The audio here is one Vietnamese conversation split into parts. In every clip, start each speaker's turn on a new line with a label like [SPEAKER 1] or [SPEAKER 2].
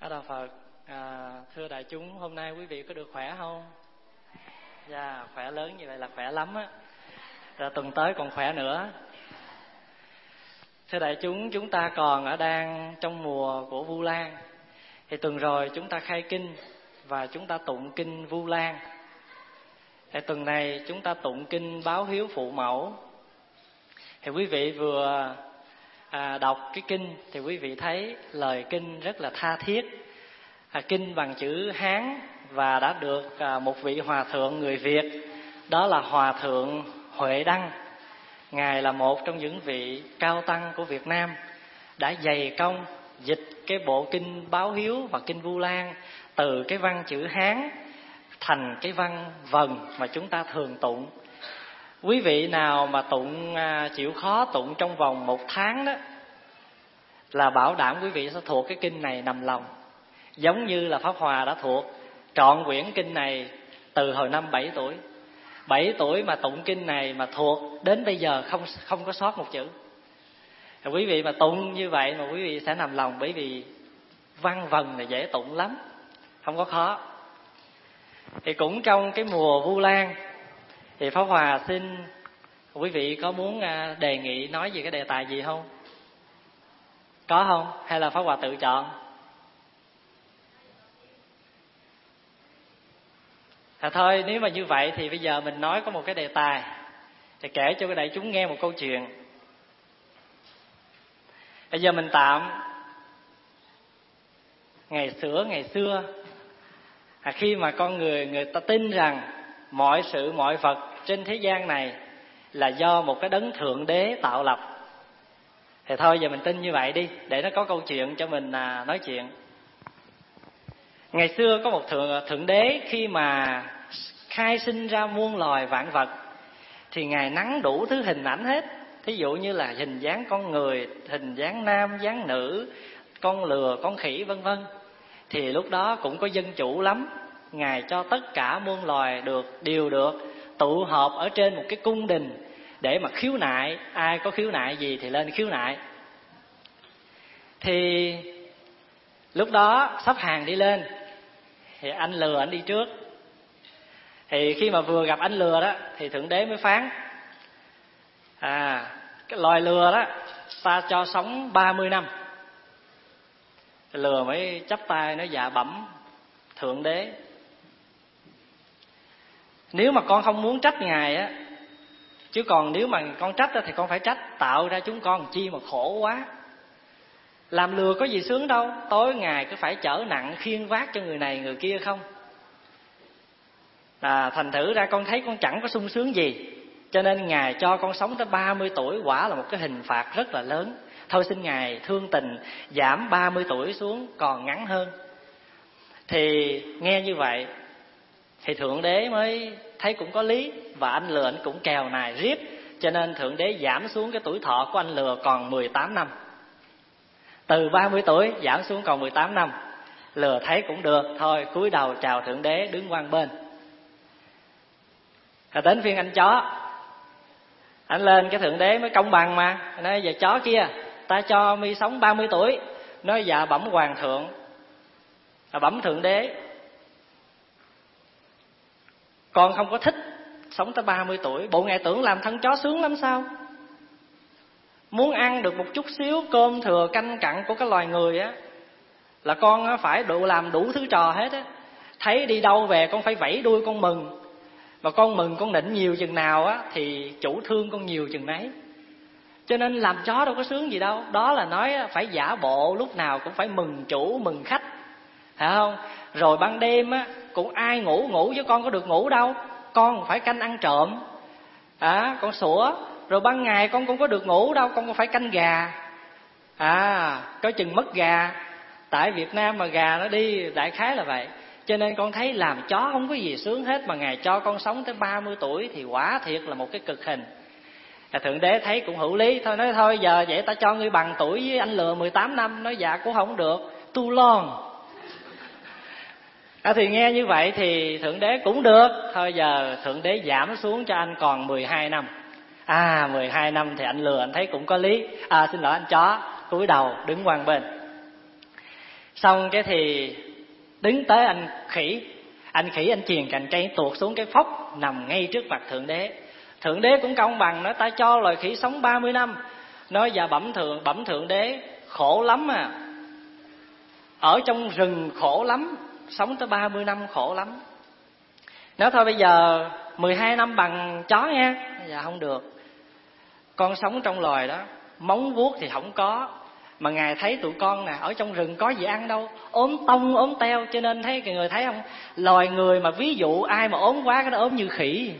[SPEAKER 1] A Đà Phật. Thưa đại chúng, hôm nay quý vị có được khỏe không? Dạ, khỏe lớn như vậy là khỏe lắm á. Rồi tuần tới còn khỏe nữa. Thưa đại chúng ta còn đang trong mùa của Vu Lan. Thì tuần rồi chúng ta khai kinh và chúng ta tụng kinh Vu Lan. Thì tuần này chúng ta tụng kinh Báo Hiếu Phụ Mẫu. Thì quý vị vừa đọc cái kinh thì quý vị thấy lời kinh rất là tha thiết. Kinh bằng chữ Hán và đã được một vị hòa thượng người Việt, đó là Hòa thượng Huệ Đăng. Ngài là một trong những vị cao tăng của Việt Nam, đã dày công dịch cái bộ kinh Báo Hiếu và kinh Vu Lan từ cái văn chữ Hán thành cái văn vần mà chúng ta thường tụng. Quý vị nào mà tụng chịu khó tụng trong vòng 1 tháng đó là bảo đảm quý vị sẽ thuộc cái kinh này nằm lòng. Giống như là Pháp Hòa đã thuộc trọn quyển kinh này từ hồi năm 7 tuổi. 7 tuổi mà tụng kinh này mà thuộc đến bây giờ không có sót một chữ. Quý vị mà tụng như vậy mà quý vị sẽ nằm lòng, bởi vì văn vần là dễ tụng lắm, không có khó. Thì cũng trong cái mùa Vu Lan thì Pháp Hòa xin quý vị có muốn đề nghị nói về cái đề tài gì không? Có không? Hay là Pháp Hòa tự chọn? Thôi nếu mà như vậy thì bây giờ mình nói có một cái đề tài, thì kể cho các đại chúng nghe một câu chuyện. Bây giờ mình tạm ngày xưa khi mà con người ta tin rằng mọi sự mọi vật trên thế gian này là do một cái đấng thượng đế tạo lập. Thì thôi giờ mình tin như vậy đi, để nó có câu chuyện cho mình nói chuyện. Ngày xưa có một thượng đế, khi mà khai sinh ra muôn loài vạn vật thì Ngài nắn đủ thứ hình ảnh hết. Thí dụ như là hình dáng con người, hình dáng nam, dáng nữ, con lừa, con khỉ vân vân. Thì lúc đó cũng có dân chủ lắm. Ngài cho tất cả muôn loài đều được tụ họp ở trên một cái cung đình để mà khiếu nại. Ai có khiếu nại gì thì lên khiếu nại. Thì lúc đó sắp hàng đi lên thì anh lừa anh đi trước. Thì khi mà vừa gặp anh lừa đó thì thượng đế mới phán: cái loài lừa đó ta cho sống 30 năm. Lừa mới chắp tay nói: dạ bẩm thượng đế, nếu mà con không muốn trách ngài á, chứ còn nếu mà con trách thì con phải trách tạo ra chúng con chi mà khổ quá. Làm lừa có gì sướng đâu, tối ngày cứ phải chở nặng khiêng vác cho người này người kia không. Thành thử ra con thấy con chẳng có sung sướng gì, cho nên ngài cho con sống tới 30 tuổi quả là một cái hình phạt rất là lớn. Thôi xin ngài thương tình giảm 30 tuổi xuống còn ngắn hơn. Thì nghe như vậy thì thượng đế mới thấy cũng có lý, và anh lừa anh cũng kèo nài riết, cho nên thượng đế giảm xuống cái tuổi thọ của anh lừa còn 18 năm. Từ 30 tuổi giảm xuống còn 18 năm. Lừa thấy cũng được, thôi cúi đầu chào thượng đế, đứng quan bên. Đến phiên anh chó, anh lên cái thượng đế mới công bằng mà. Nói: giờ chó kia, ta cho mi sống 30 tuổi. Nói: dạ bẩm hoàng thượng, bẩm thượng đế, con không có thích sống tới 30 tuổi. Bộ ngài tưởng làm thân chó sướng lắm sao? Muốn ăn được một chút xíu cơm thừa canh cặn của cái loài người á, là con phải làm đủ thứ trò hết á. Thấy đi đâu về con phải vẫy đuôi con mừng. Mà con mừng con nịnh nhiều chừng nào á thì chủ thương con nhiều chừng nấy. Cho nên làm chó đâu có sướng gì đâu. Đó là nói phải giả bộ lúc nào cũng phải mừng chủ mừng khách, phải không? Rồi ban đêm á cũng ai ngủ chứ con có được ngủ đâu. Con phải canh ăn trộm, con sủa. Rồi ban ngày con cũng có được ngủ đâu, con cũng phải canh gà. Có chừng mất gà. Tại Việt Nam mà gà nó đi, đại khái là vậy. Cho nên con thấy làm chó không có gì sướng hết, mà ngài cho con sống tới 30 tuổi thì quả thiệt là một cái cực hình. Thượng đế thấy cũng hữu lý, thôi nói: thôi giờ vậy ta cho ngươi bằng tuổi với anh lừa 18 năm. Nói: dạ cũng không được, too long. Thì nghe như vậy thì thượng đế cũng được. Thôi giờ thượng đế giảm xuống cho anh còn 12 năm. 12 năm thì anh lừa anh thấy cũng có lý. Xin lỗi anh chó, cúi đầu đứng quan bên. Xong cái thì đứng tới anh khỉ anh chìền cành cây tuột xuống cái phốc nằm ngay trước mặt Thượng Đế. Thượng Đế cũng công bằng, nói ta cho loài khỉ sống 30 năm. Nói dạ bẩm Thượng Đế, khổ lắm à, ở trong rừng khổ lắm, sống tới 30 năm khổ lắm. Nói thôi bây giờ 12 năm bằng chó nha. Dạ không được, con sống trong loài đó, móng vuốt thì không có, mà Ngài thấy tụi con nè, ở trong rừng có gì ăn đâu, ốm tông ốm teo, cho nên thấy người thấy không, loài người mà ví dụ ai mà ốm quá cái nó ốm như khỉ.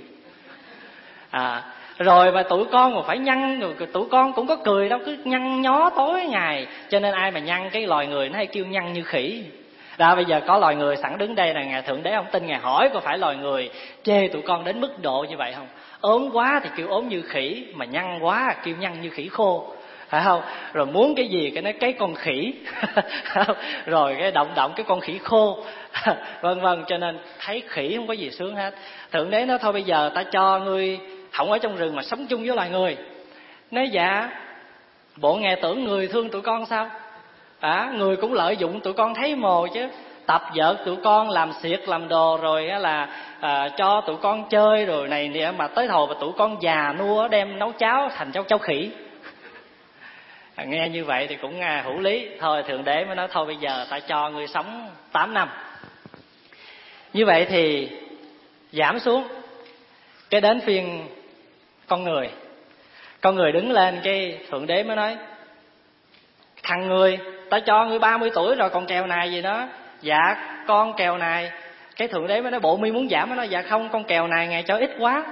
[SPEAKER 1] Rồi mà tụi con mà phải nhăn, rồi tụi con cũng có cười đâu, cứ nhăn nhó tối ngày, cho nên ai mà nhăn cái loài người nó hay kêu nhăn như khỉ. Ra bây giờ có loài người sẵn đứng đây là Ngài Thượng Đế không tin, Ngài hỏi có phải loài người chê tụi con đến mức độ như vậy không? Ốm quá thì kêu ốm như khỉ, mà nhăn quá kêu nhăn như khỉ khô, phải không? Rồi muốn cái gì cái nói cái con khỉ rồi cái động cái con khỉ khô vân vân. Cho nên thấy khỉ không có gì sướng hết. Thượng Đế nói thôi bây giờ ta cho ngươi không ở trong rừng mà sống chung với loài người. Nói dạ, bộ Ngài tưởng người thương tụi con sao? Người cũng lợi dụng tụi con thấy mồ chứ, tập vợt tụi con làm xiệt làm đồ, rồi là cho tụi con chơi rồi này nè, mà tới hồi mà tụi con già nua đem nấu cháo thành cháu khỉ. Nghe như vậy thì cũng hữu lý. Thôi Thượng Đế mới nói thôi bây giờ ta cho ngươi sống 8 năm. Như vậy thì giảm xuống. Cái đến phiên con người đứng lên, cái Thượng Đế mới nói thằng người, ta cho ngươi 30 tuổi rồi còn kèo này gì đó. Dạ con kèo này. Cái Thượng Đế mới nói bộ mi muốn giảm, mới nói dạ không, con kèo này Ngài cho ít quá,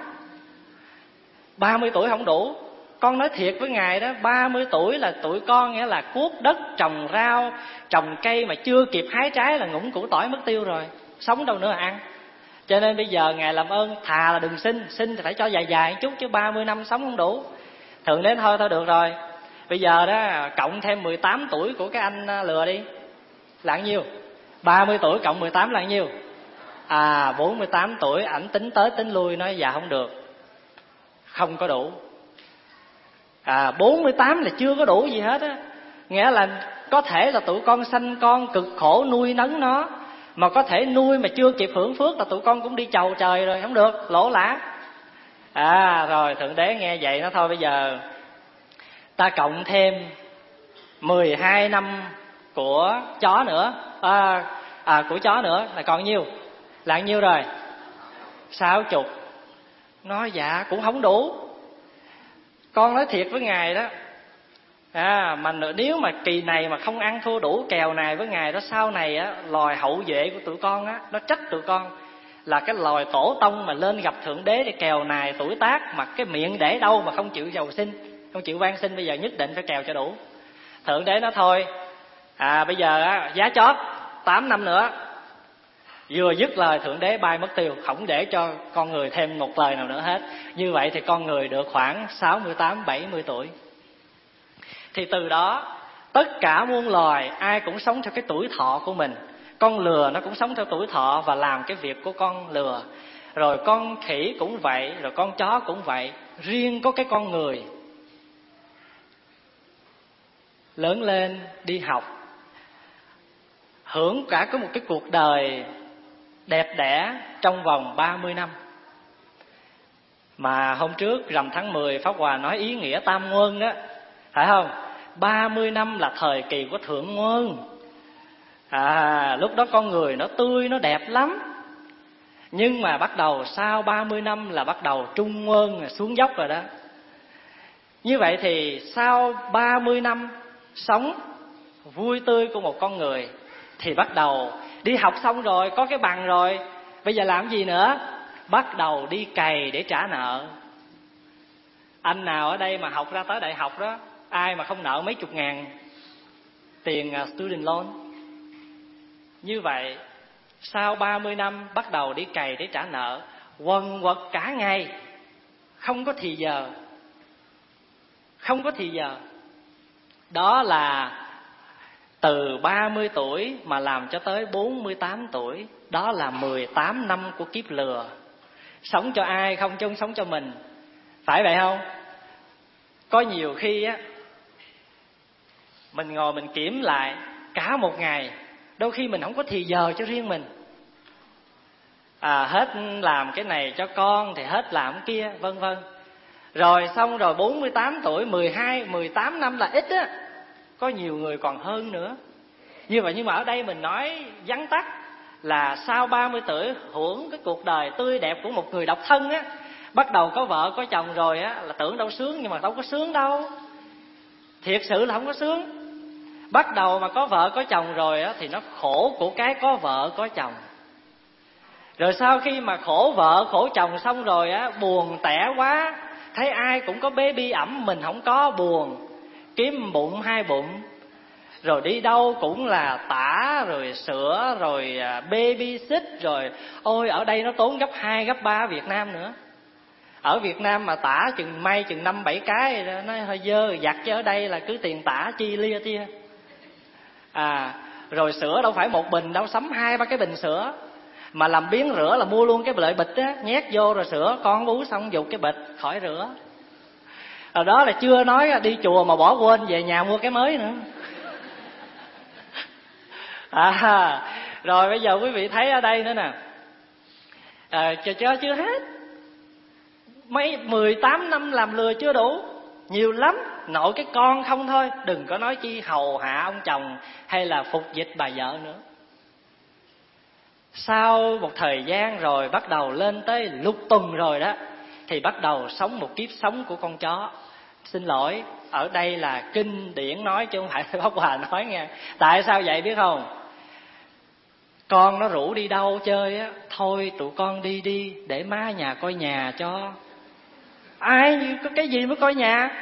[SPEAKER 1] 30 tuổi không đủ. Con nói thiệt với Ngài đó, 30 tuổi là tụi con nghĩa là cuốc đất, trồng rau, trồng cây mà chưa kịp hái trái là ngủng củ tỏi mất tiêu rồi, sống đâu nữa mà ăn. Cho nên bây giờ Ngài làm ơn thà là đừng sinh thì phải cho dài chút, chứ 30 năm sống không đủ. Thượng Đế thôi được rồi, bây giờ đó cộng thêm 18 tuổi của cái anh lừa đi là bao nhiêu? 30 tuổi cộng 18 là bao nhiêu? 48 tuổi. Ảnh tính tới tính lui nói dạ không được, không có đủ. 48 là chưa có đủ gì hết á. Nghĩa là có thể là tụi con sanh con cực khổ nuôi nấng nó, mà có thể nuôi mà chưa kịp hưởng phước là tụi con cũng đi chầu trời rồi, không được, lỗ lã. Rồi Thượng Đế nghe vậy nó thôi bây giờ ta cộng thêm 12 năm của chó nữa, của chó nữa là còn nhiêu? Là nhiêu rồi? 60. Nói dạ cũng không đủ. Con nói thiệt với Ngài đó, mà nếu mà kỳ này mà không ăn thua đủ kèo này với Ngài đó, sau này á, loài hậu duệ của tụi con á, nó trách tụi con là cái loài tổ tông mà lên gặp Thượng Đế để kèo này tuổi tác, mà cái miệng để đâu mà không chịu giàu sinh, không chịu van xin, bây giờ nhất định phải kèo cho đủ. Thượng Đế nói thôi, bây giờ á, giá chót 8 năm nữa. Vừa dứt lời Thượng Đế bay mất tiêu, không để cho con người thêm một lời nào nữa hết. Như vậy thì con người được khoảng 68-70 tuổi. Thì từ đó tất cả muôn loài ai cũng sống theo cái tuổi thọ của mình. Con lừa nó cũng sống theo tuổi thọ và làm cái việc của con lừa. Rồi con khỉ cũng vậy, rồi con chó cũng vậy. Riêng có cái con người lớn lên đi học, hưởng cả có một cái cuộc đời đẹp đẽ trong vòng 30 năm. Mà hôm trước rằm tháng 10 Pháp Hòa nói ý nghĩa tam nguồn đó, phải không? 30 năm là thời kỳ của thượng nguồn. Lúc đó con người nó tươi, nó đẹp lắm. Nhưng mà bắt đầu sau 30 năm là bắt đầu trung nguồn, xuống dốc rồi đó. Như vậy thì sau 30 năm sống vui tươi của một con người thì bắt đầu đi học xong rồi, có cái bằng rồi, bây giờ làm gì nữa? Bắt đầu đi cày để trả nợ. Anh nào ở đây mà học ra tới đại học đó, ai mà không nợ mấy chục ngàn tiền student loan? Như vậy sau 30 năm bắt đầu đi cày để trả nợ, quần quật cả ngày, không có thì giờ. Không có thì giờ. Đó là từ 30 tuổi mà làm cho tới 48 tuổi. Đó là 18 năm của kiếp lừa. Sống cho ai không, chứ không sống cho mình. Phải vậy không? Có nhiều khi á, mình ngồi mình kiểm lại cả một ngày Đôi khi mình không có thì giờ cho riêng mình. Hết làm cái này cho con thì hết làm cái kia, vân vân. Rồi xong rồi 48 tuổi, 18 năm là ít á. Có nhiều người còn hơn nữa. Như vậy, nhưng mà ở đây mình nói vắn tắt là sau 30 tuổi hưởng cái cuộc đời tươi đẹp của một người độc thân á, bắt đầu có vợ có chồng rồi á, là tưởng đâu sướng, nhưng mà đâu có sướng đâu. Thiệt sự là không có sướng. Bắt đầu mà có vợ có chồng rồi á, thì nó khổ của cái có vợ có chồng. Rồi sau khi mà khổ vợ khổ chồng xong rồi á, buồn tẻ quá, thấy ai cũng có baby ẵm, mình không có, buồn, kiếm bụng 2 bụng. Rồi đi đâu cũng là tả, rồi sữa, rồi baby sit, rồi ôi ở đây nó tốn gấp 2, gấp 3 Việt Nam nữa. Ở Việt Nam mà tả chừng may chừng 5-7 cái nó hơi dơ giặt, chứ ở đây là cứ tiền tả chi lia tia. Rồi sữa đâu phải một bình đâu, sắm 2-3 cái bình sữa. Mà làm biếng rửa là mua luôn cái lợi bịch á, nhét vô rồi sữa, con bú xong dục cái bịch khỏi rửa. Rồi đó là chưa nói đi chùa mà bỏ quên về nhà mua cái mới nữa. Rồi bây giờ quý vị thấy ở đây nữa nè, chưa hết. 18 năm làm lừa chưa đủ, nhiều lắm, nội cái con không thôi, đừng có nói chi hầu hạ ông chồng hay là phục dịch bà vợ nữa. Sau một thời gian rồi bắt đầu lên tới lục tuần rồi đó, thì bắt đầu sống một kiếp sống của con chó. Xin lỗi, ở đây là kinh điển nói chứ không phải Pháp Hòa nói nghe. Tại sao vậy biết không? Con nó rủ đi đâu chơi á, thôi tụi con đi đi để má nhà coi nhà cho. Ai có cái gì mới coi nhà?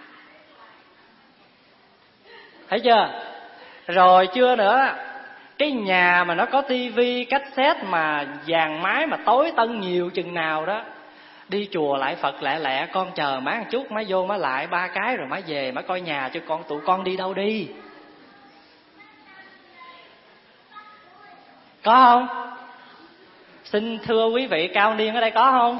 [SPEAKER 1] Thấy chưa? Rồi chưa nữa, cái nhà mà nó có tivi cassette mà vàng mái mà tối tân nhiều chừng nào đó, đi chùa lại Phật lẹ lẹ, con chờ má một chút, má vô má lại 3 cái rồi má về má coi nhà cho con. Tụi con đi đâu đi? Có không? Xin thưa quý vị cao niên ở đây có không?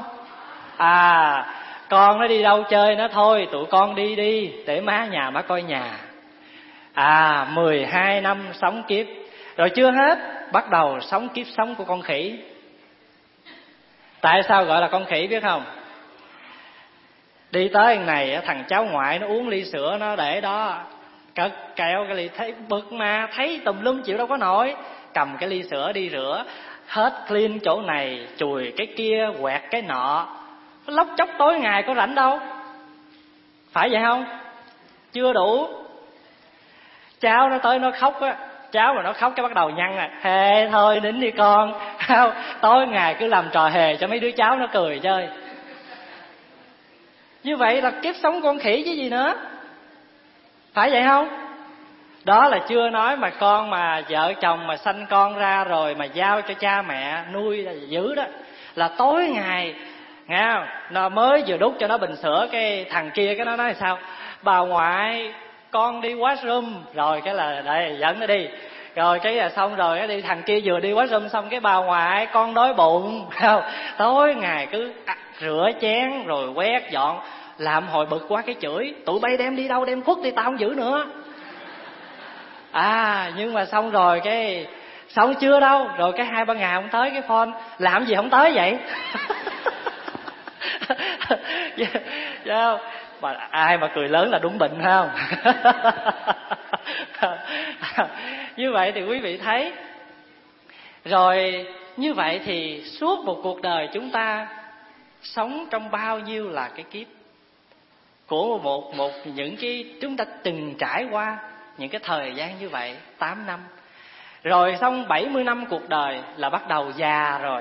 [SPEAKER 1] Con nó đi đâu chơi nó thôi tụi con đi đi để má nhà má coi nhà. 12 năm sống kiếp. Rồi chưa hết, bắt đầu sống kiếp sống của con khỉ. Tại sao gọi là con khỉ biết không? Đi tới này thằng cháu ngoại nó uống ly sữa nó để đó, cất kẹo cái ly, thấy bực mà, thấy tùm lum chịu đâu có nổi, cầm cái ly sữa đi rửa, hết clean chỗ này, chùi cái kia, quẹt cái nọ, lóc chóc tối ngày có rảnh đâu. Phải vậy không? Chưa đủ. Cháu nó tới nó khóc á, cháu mà nó khóc cái bắt đầu nhăn hề thôi nín đi con. Tối ngày cứ làm trò hề cho mấy đứa cháu nó cười chơi. Như vậy là kiếp sống con khỉ chứ gì nữa. Phải vậy không? Đó là chưa nói mà con mà vợ chồng mà sanh con ra rồi mà giao cho cha mẹ nuôi là dữ đó. Là tối ngày, nghe không? Nó mới vừa đút cho nó bình sữa, cái thằng kia cái nó nói sao? Bà ngoại con đi washroom. Rồi cái là đây dẫn nó đi. Rồi cái là xong rồi cái đi, thằng kia vừa đi washroom xong cái bà ngoại con đói bụng. Không? Tối ngày cứ rửa chén rồi quét dọn, làm hồi bực quá cái chửi tụi bay đem đi đâu, đem khuất đi tao không giữ nữa. Nhưng mà xong rồi cái xong chưa đâu, rồi cái 2-3 ngày không tới cái phone, làm gì không tới vậy? Mà ai mà cười lớn là đúng bệnh không? Như vậy thì quý vị thấy. Rồi như vậy thì suốt một cuộc đời chúng ta sống trong bao nhiêu là cái kiếp của một những cái chúng ta từng trải qua những cái thời gian như vậy, 8 năm. Rồi xong 70 năm cuộc đời là bắt đầu già rồi.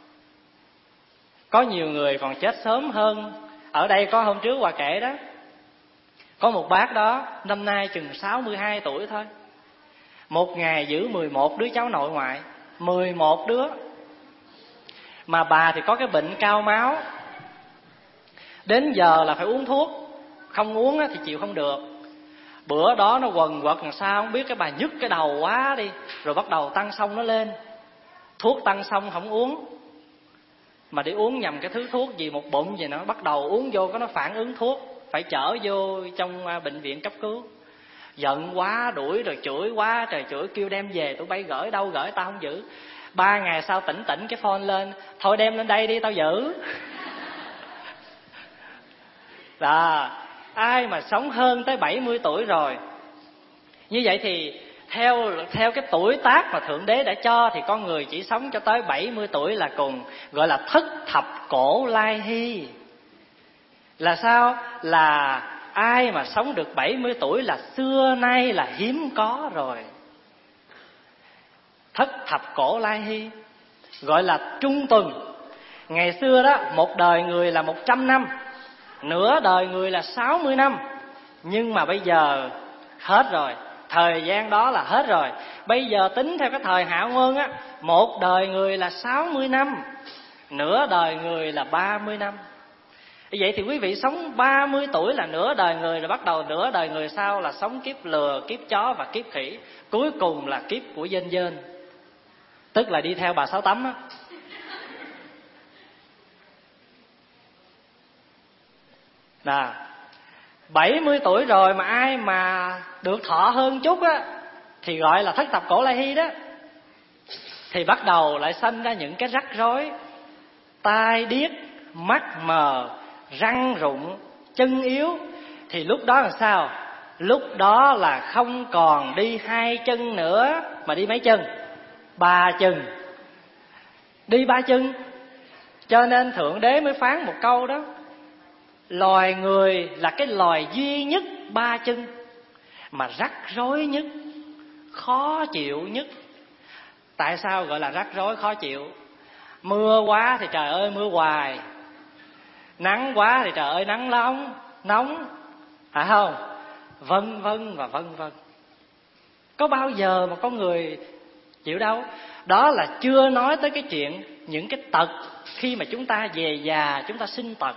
[SPEAKER 1] Có nhiều người còn chết sớm hơn. Ở đây có hôm trước Hòa kể đó, có một bác đó năm nay chừng 62 tuổi thôi, một ngày giữ 11 đứa cháu nội ngoại, 11 đứa. Mà bà thì có cái bệnh cao máu, đến giờ là phải uống thuốc, không uống thì chịu không được. Bữa đó nó quần quật làm sao không biết, cái bà nhức cái đầu quá đi, rồi bắt đầu tăng xong nó lên. Thuốc tăng xong không uống, mà đi uống nhầm cái thứ thuốc gì một bụng gì nó bắt đầu uống vô có nó phản ứng thuốc, phải chở vô trong bệnh viện cấp cứu. Giận quá đuổi rồi chửi quá trời chửi, kêu đem về tụi bay gửi đâu, gửi tao không giữ. 3 ngày sau tỉnh cái phone lên, thôi đem lên đây đi tao giữ. Đó, ai mà sống hơn tới 70 tuổi rồi. Như vậy thì theo cái tuổi tác mà Thượng Đế đã cho thì con người chỉ sống cho tới 70 tuổi là cùng, gọi là thất thập cổ lai hy. Là sao? Là ai mà sống được 70 tuổi là xưa nay là hiếm có rồi. Thất thập cổ lai hy gọi là trung tuần. Ngày xưa đó, một đời người là 100 năm, nửa đời người là 60 năm. Nhưng mà bây giờ hết rồi, thời gian đó là hết rồi. Bây giờ tính theo cái thời Hạ Nguyên á, một đời người là 60 năm, nửa đời người là 30 năm. Vậy thì quý vị sống 30 tuổi là nửa đời người, rồi bắt đầu nửa đời người sau là sống kiếp lừa, kiếp chó và kiếp khỉ. Cuối cùng là kiếp của dên dên, tức là đi theo bà Sáu Tấm á. Nè, 70 tuổi rồi mà ai mà được thọ hơn chút á thì gọi là thất thập cổ lai hy đó. Thì bắt đầu lại sanh ra những cái rắc rối, tai điếc, mắt mờ, răng rụng, chân yếu. Thì lúc đó là sao? Lúc đó là không còn đi 2 chân nữa, mà đi mấy chân? 3 chân. Đi 3 chân. Cho nên Thượng Đế mới phán một câu đó: loài người là cái loài duy nhất 3 chân, mà rắc rối nhất, khó chịu nhất. Tại sao gọi là rắc rối khó chịu? Mưa quá thì trời ơi mưa hoài, nắng quá thì trời ơi nắng nóng, phải không? Vân vân và vân vân. Có bao giờ mà có người chịu đâu. Đó là chưa nói tới cái chuyện những cái tật khi mà chúng ta về già, chúng ta sinh tật.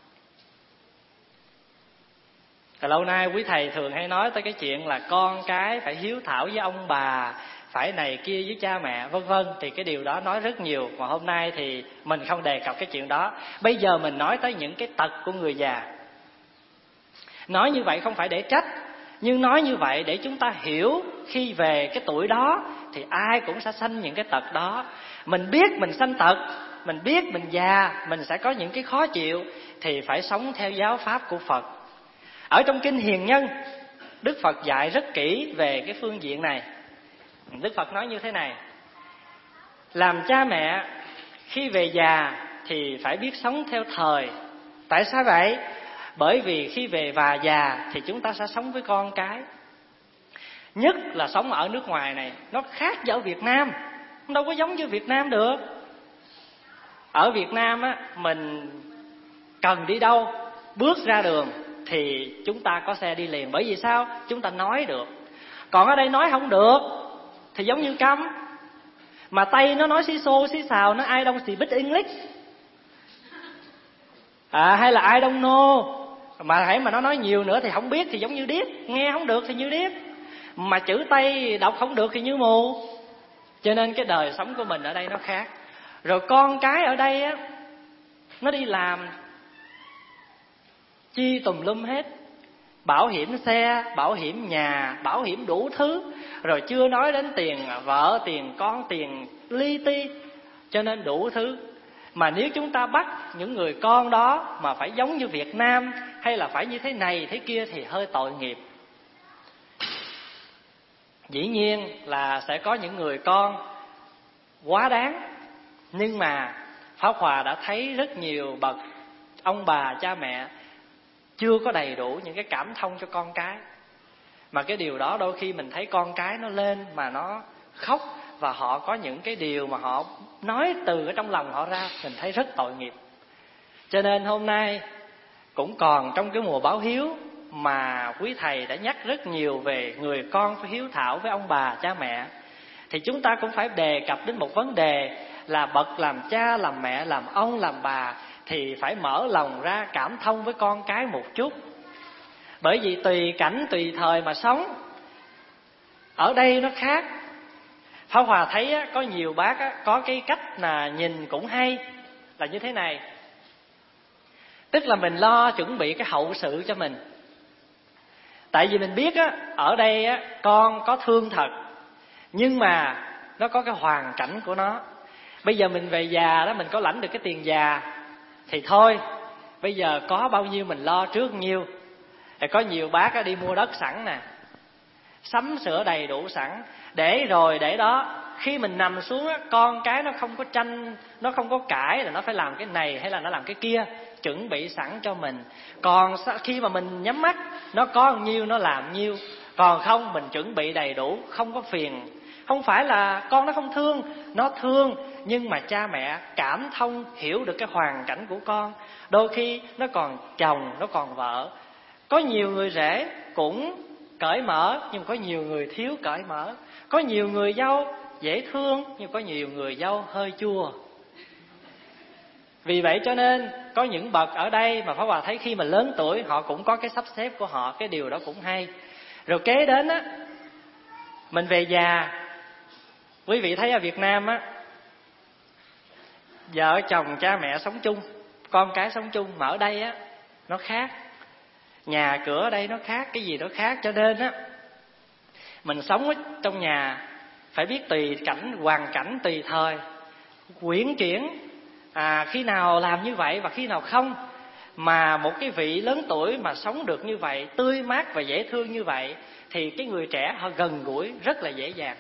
[SPEAKER 1] Lâu nay quý thầy thường hay nói tới cái chuyện là con cái phải hiếu thảo với ông bà, phải này kia với cha mẹ, vân vân. Thì cái điều đó nói rất nhiều, mà hôm nay thì mình không đề cập cái chuyện đó. Bây giờ mình nói tới những cái tật của người già. Nói như vậy không phải để trách, nhưng nói như vậy để chúng ta hiểu khi về cái tuổi đó thì ai cũng sẽ sanh những cái tật đó. Mình biết mình sanh tật, mình biết mình già, mình sẽ có những cái khó chịu, thì phải sống theo giáo pháp của Phật. Ở trong Kinh Hiền Nhân, Đức Phật dạy rất kỹ về cái phương diện này. Đức Phật nói như thế này: làm cha mẹ khi về già thì phải biết sống theo thời. Tại sao vậy? Bởi vì khi về già thì chúng ta sẽ sống với con cái. Nhất là sống ở nước ngoài này, nó khác với ở Việt Nam, đâu có giống như Việt Nam được. Ở Việt Nam á, mình cần đi đâu, bước ra đường thì chúng ta có xe đi liền. Bởi vì sao? Chúng ta nói được. Còn ở đây nói không được thì giống như câm. Mà Tây nó nói xí xô xí xào, nó I don't speak English, hay là I don't know. Mà hãy mà nó nói nhiều nữa thì không biết thì giống như điếc, nghe không được thì như điếc, mà chữ Tây đọc không được thì như mù. Cho nên cái đời sống của mình ở đây nó khác. Rồi con cái ở đây á, nó đi làm chi tùm lum hết, bảo hiểm xe, bảo hiểm nhà, bảo hiểm đủ thứ. Rồi chưa nói đến tiền vợ, tiền con, tiền li ti. Cho nên đủ thứ. Mà nếu chúng ta bắt những người con đó mà phải giống như Việt Nam, hay là phải như thế này thế kia, thì hơi tội nghiệp. Dĩ nhiên là sẽ có những người con quá đáng, nhưng mà Pháp Hòa đã thấy rất nhiều bậc ông bà cha mẹ chưa có đầy đủ những cái cảm thông cho con cái. Mà cái điều đó đôi khi mình thấy con cái nó lên mà nó khóc, và họ có những cái điều mà họ nói từ ở trong lòng họ ra, mình thấy rất tội nghiệp. Cho nên hôm nay cũng còn trong cái mùa báo hiếu mà quý thầy đã nhắc rất nhiều về người con phải hiếu thảo với ông bà cha mẹ, thì chúng ta cũng phải đề cập đến một vấn đề là bậc làm cha, làm mẹ, làm ông, làm bà thì phải mở lòng ra cảm thông với con cái một chút. Bởi vì tùy cảnh tùy thời mà sống. Ở đây nó khác. Pháp Hòa thấy á, có nhiều bác á, có cái cách là nhìn cũng hay, là như thế này. Tức là mình lo chuẩn bị cái hậu sự cho mình. Tại vì mình biết á, ở đây á, con có thương thật, nhưng mà nó có cái hoàn cảnh của nó. Bây giờ mình về già đó, mình có lãnh được cái tiền già thì thôi, bây giờ có bao nhiêu mình lo trước nhiêu. Có nhiều bác á, đi mua đất sẵn nè, sắm sửa đầy đủ sẵn, để rồi để đó. Khi mình nằm xuống á, con cái nó không có tranh, nó không có cãi là nó phải làm cái này hay là nó làm cái kia, chuẩn bị sẵn cho mình. Còn khi mà mình nhắm mắt, nó có nhiêu nó làm nhiêu. Còn không, mình chuẩn bị đầy đủ, không có phiền. Không phải là con nó không thương, nó thương, nhưng mà cha mẹ cảm thông, hiểu được cái hoàn cảnh của con. Đôi khi nó còn chồng, nó còn vợ. Có nhiều người rể cũng cởi mở, nhưng có nhiều người thiếu cởi mở. Có nhiều người dâu dễ thương, nhưng có nhiều người dâu hơi chua. Vì vậy cho nên có những bậc ở đây mà Pháp Hòa thấy khi mà lớn tuổi, họ cũng có cái sắp xếp của họ, cái điều đó cũng hay. Rồi kế đến á, mình về già. Quý vị thấy ở Việt Nam á, vợ chồng cha mẹ sống chung, con cái sống chung, mà ở đây á nó khác. Nhà cửa ở đây nó khác, cái gì nó khác. Cho nên á, mình sống ở trong nhà phải biết tùy cảnh, hoàn cảnh tùy thời, quyển chuyển, khi nào làm như vậy và khi nào không. Mà một cái vị lớn tuổi mà sống được như vậy, tươi mát và dễ thương như vậy, thì cái người trẻ họ gần gũi rất là dễ dàng.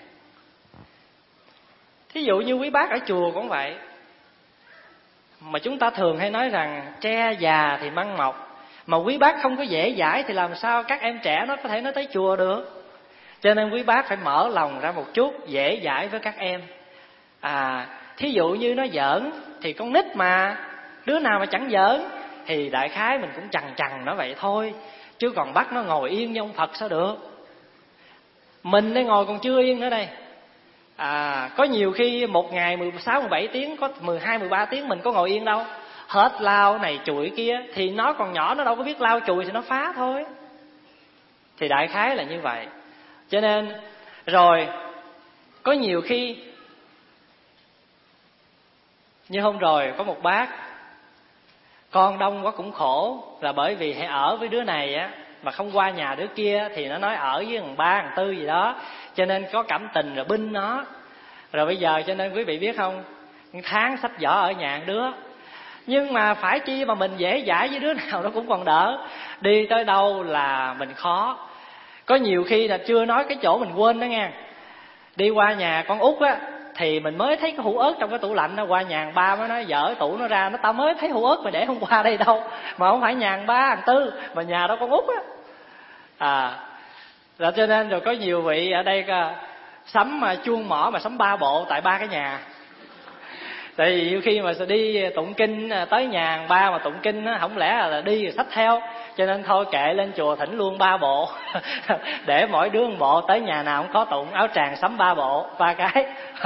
[SPEAKER 1] Thí dụ như quý bác ở chùa cũng vậy. Mà chúng ta thường hay nói rằng tre già thì măng mọc. Mà quý bác không có dễ dãi thì làm sao các em trẻ nó có thể nói tới chùa được. Cho nên quý bác phải mở lòng ra một chút, dễ dãi với các em. Thí dụ như nó giỡn thì con nít mà, đứa nào mà chẳng giỡn, thì đại khái mình cũng chằn chằn nó vậy thôi. Chứ còn bắt nó ngồi yên như ông Phật sao được. Mình đây ngồi còn chưa yên nữa đây. Có nhiều khi một ngày 16, 17 tiếng, có 12, 13 tiếng mình có ngồi yên đâu. Hết lau này chùi kia, thì nó còn nhỏ, nó đâu có biết lau chùi thì nó phá thôi. Thì đại khái là như vậy. Cho nên rồi có nhiều khi, như hôm rồi có một bác, con đông quá cũng khổ, là bởi vì hãy ở với đứa này á mà không qua nhà đứa kia, thì nó nói ở với thằng ba thằng tư gì đó, cho nên có cảm tình rồi binh nó. Rồi bây giờ cho nên quý vị biết không, tháng sách vở ở nhà đứa. Nhưng mà phải chi mà mình dễ dãi với đứa nào nó cũng còn đỡ. Đi tới đâu là mình khó. Có nhiều khi là chưa nói cái chỗ mình quên đó nha. Đi qua nhà con út á, thì mình mới thấy cái hũ ớt trong cái tủ lạnh. Nó qua nhà ba mới nói dở tủ nó ra, nó tao mới thấy hũ ớt mà để hôm qua đây đâu. Mà không phải nhà ba thằng tư, mà nhà đó con út á. Rồi cho nên rồi có nhiều vị ở đây sắm mà chuông mỏ mà sắm 3 bộ tại 3 cái nhà. Tại vì nhiều khi mà đi tụng kinh tới nhà ba mà tụng kinh á, không lẽ là đi rồi xách theo. Cho nên thôi kệ, lên chùa thỉnh luôn 3 bộ để mỗi đứa một bộ, tới nhà nào cũng có tụng, áo tràng sắm 3 bộ, 3 cái.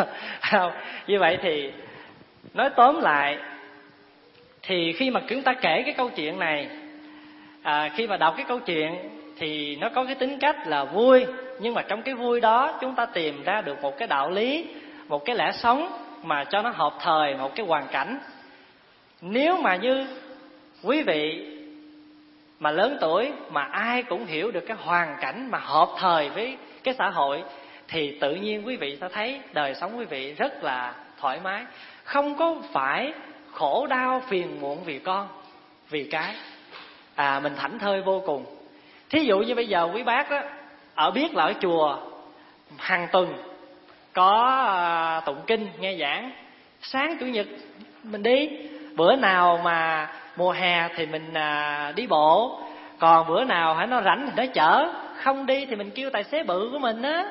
[SPEAKER 1] Như vậy thì nói tóm lại, thì khi mà chúng ta kể cái câu chuyện này, khi mà đọc cái câu chuyện thì nó có cái tính cách là vui. Nhưng mà trong cái vui đó chúng ta tìm ra được một cái đạo lý, một cái lẽ sống mà cho nó hợp thời một cái hoàn cảnh. Nếu mà như quý vị mà lớn tuổi mà ai cũng hiểu được cái hoàn cảnh mà hợp thời với cái xã hội, thì tự nhiên quý vị sẽ thấy đời sống quý vị rất là thoải mái, không có phải khổ đau phiền muộn vì con, vì cái mình thảnh thơi vô cùng. Thí dụ như bây giờ quý bác đó, biết là ở chùa hàng tuần có tụng kinh nghe giảng, sáng chủ nhật mình đi. Bữa nào mà mùa hè thì mình đi bộ, còn bữa nào hãy nó rảnh thì nó chở, không đi thì mình kêu tài xế bự của mình á,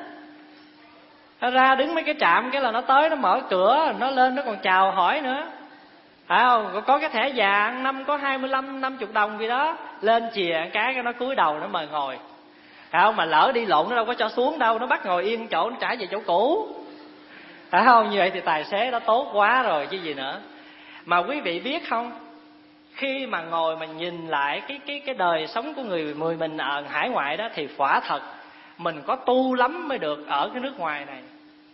[SPEAKER 1] nó ra đứng mấy cái trạm cái là nó tới, nó mở cửa, nó lên nó còn chào hỏi nữa, phải không? Có cái thẻ già năm có 25, 50 đồng gì đó, lên chìa cái nó cúi đầu nó mời ngồi, phải không? Mà lỡ đi lộn nó đâu có cho xuống đâu, nó bắt ngồi yên chỗ, nó trả về chỗ cũ, phải không? Như vậy thì tài xế đó tốt quá rồi chứ gì nữa. Mà quý vị biết không, khi mà ngồi mà nhìn lại cái đời sống của người mình ở hải ngoại đó, thì quả thật mình có tu lắm mới được ở cái nước ngoài này.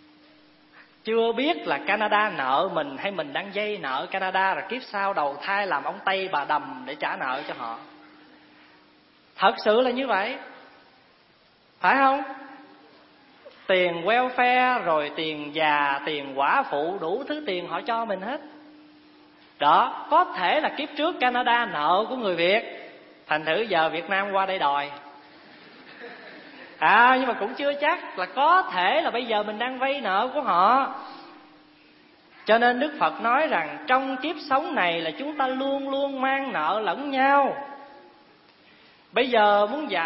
[SPEAKER 1] Chưa biết là Canada nợ mình hay mình đang dây nợ Canada, rồi kiếp sau đầu thai làm ông Tây bà Đầm để trả nợ cho họ. Thật sự là như vậy. phải không? Tiền welfare, rồi tiền già, tiền quả phụ, đủ thứ tiền họ cho mình hết. Đó, có thể là kiếp trước Canada nợ của người Việt, thành thử giờ Việt Nam qua đây đòi. Nhưng mà cũng chưa chắc, là có thể là bây giờ mình đang vay nợ của họ. Cho nên Đức Phật nói rằng trong kiếp sống này là chúng ta luôn luôn mang nợ lẫn nhau. Bây giờ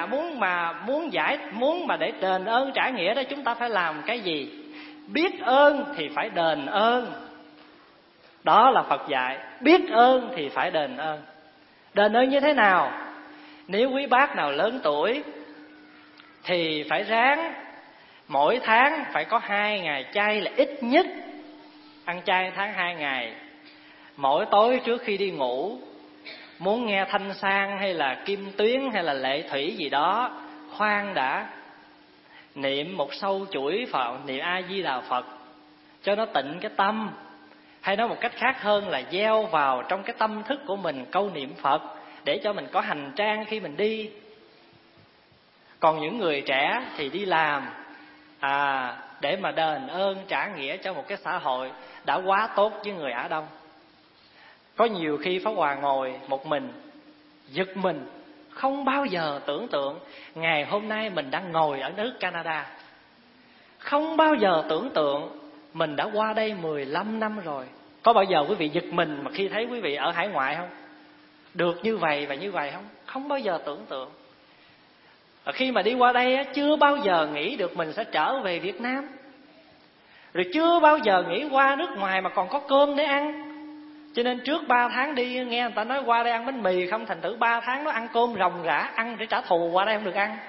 [SPEAKER 1] muốn mà để đền ơn trả nghĩa đó, chúng ta phải làm cái gì? Biết ơn thì phải đền ơn. Đó là Phật dạy, biết ơn thì phải đền ơn. Đền ơn như thế nào? Nếu quý bác nào lớn tuổi thì phải ráng mỗi tháng phải có 2 ngày chay là ít nhất. Ăn chay tháng 2 ngày. Mỗi tối trước khi đi ngủ, muốn nghe Thanh Sang hay là Kim Tuyến hay là Lệ Thủy gì đó, khoan đã, niệm một sâu chuỗi Phật, niệm A Di Đà Phật cho nó tịnh cái tâm. Hay nói một cách khác hơn là gieo vào trong cái tâm thức của mình câu niệm Phật, để cho mình có hành trang khi mình đi. Còn những người trẻ thì đi làm để mà đền ơn trả nghĩa cho một cái xã hội đã quá tốt với người Á Đông. Có nhiều khi Pháp Hòa ngồi một mình, giật mình, không bao giờ tưởng tượng ngày hôm nay mình đang ngồi ở nước Canada. Không bao giờ tưởng tượng mình đã qua đây 15 năm rồi. Có bao giờ quý vị giật mình mà khi thấy quý vị ở hải ngoại không? Được như vậy và như vậy không? Không bao giờ tưởng tượng. Khi mà đi qua đây chưa bao giờ nghĩ được mình sẽ trở về Việt Nam. Rồi chưa bao giờ nghĩ qua nước ngoài mà còn có cơm để ăn. Cho nên trước 3 tháng đi nghe người ta nói qua đây ăn bánh mì không, thành thử 3 tháng nó ăn cơm ròng rã, ăn để trả thù, qua đây không được ăn.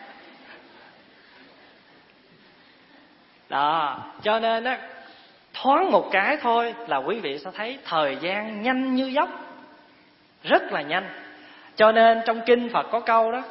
[SPEAKER 1] Đó, cho nên thoáng một cái thôi là quý vị sẽ thấy thời gian nhanh như dốc, rất là nhanh. Cho nên trong kinh Phật có câu đó,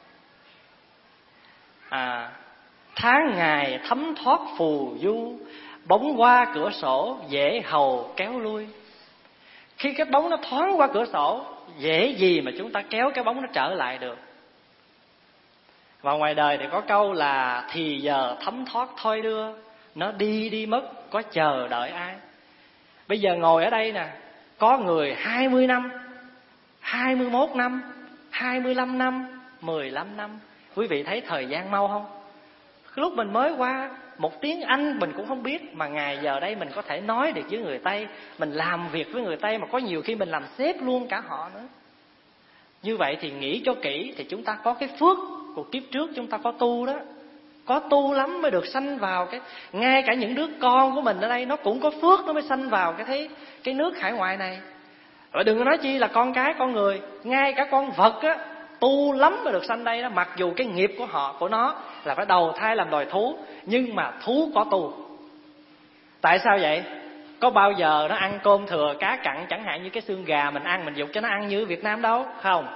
[SPEAKER 1] tháng ngày thấm thoát phù du, bóng qua cửa sổ dễ hầu kéo lui. Khi cái bóng nó thoáng qua cửa sổ, dễ gì mà chúng ta kéo cái bóng nó trở lại được. Và ngoài đời thì có câu là thì giờ thấm thoát thôi đưa, nó đi đi mất có chờ đợi ai. Bây giờ ngồi ở đây nè, có người 20 năm, 21 năm, 25 năm, 15 năm. Quý vị thấy thời gian mau không? Lúc mình mới qua, một tiếng Anh mình cũng không biết, mà ngày giờ đây mình có thể nói được với người Tây, mình làm việc với người Tây, mà có nhiều khi mình làm sếp luôn cả họ nữa. Như vậy thì nghĩ cho kỹ, thì chúng ta có cái phước của kiếp trước chúng ta có tu đó. Có tu lắm mới được sanh vào cái, ngay cả những đứa con của mình ở đây nó cũng có phước, nó mới sanh vào cái nước hải ngoại này. Và đừng có nói chi là con cái con người, ngay cả con vật á, tu lắm mới được sanh đây đó. Mặc dù cái nghiệp của nó là phải đầu thai làm loài thú, nhưng mà thú có tu. Tại sao vậy? Có bao giờ nó ăn cơm thừa cá cặn, chẳng hạn như cái xương gà mình ăn, mình dục cho nó ăn như ở Việt Nam đâu, không.